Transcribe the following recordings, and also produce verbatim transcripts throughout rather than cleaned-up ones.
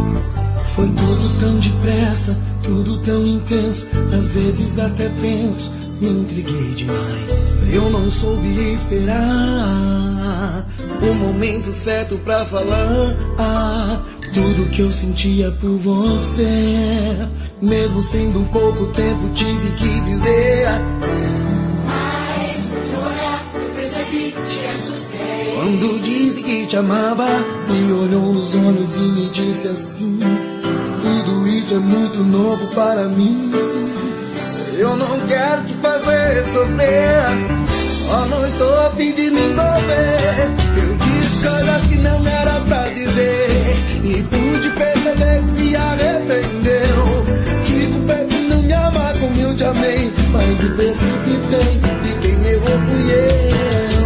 Foi tudo tão depressa, tudo tão intenso. Às vezes até penso, me entreguei demais. Eu não soube esperar o momento certo pra falar ah, tudo que eu sentia por você. Mesmo sendo um pouco tempo, tive que dizer. Mas por olhar, eu percebi, te assustei. Quando disse que te amava, me olhou nos olhos e me disse assim: tudo isso é muito novo para mim. Eu não quero te fazer sofrer, só não estou a fim de me envolver. Eu disse coisas que não era pra dizer e pude perceber que se arrependeu. Tipo, baby, não me ama como eu te amei, mas me precipitei e quem errou fui eu.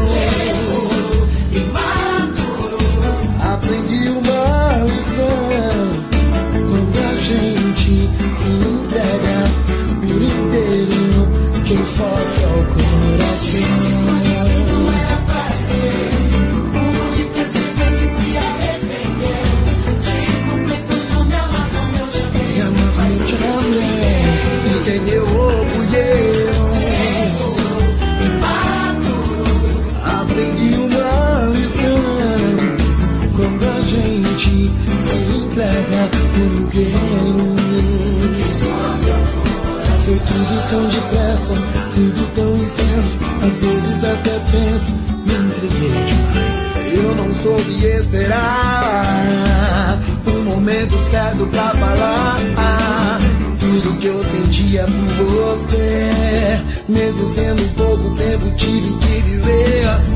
Aprendi uma lição: quando a gente se entrega por inteiro, quem sofre é o coração. Não era pra dizer, pude perceber que se arrependeu. Tipo, baby, não me ama como eu te amei, Me ama como eu te amei, e quem errou fui eu. Aprendi uma lição: quando a gente se entrega por inteiro, foi tudo tão depressa, tudo tão intenso. Às vezes até penso, me entreguei demais. Eu não soube esperar o momento certo pra falar tudo que eu sentia por você. Mesmo sendo pouco tempo, tive que dizer.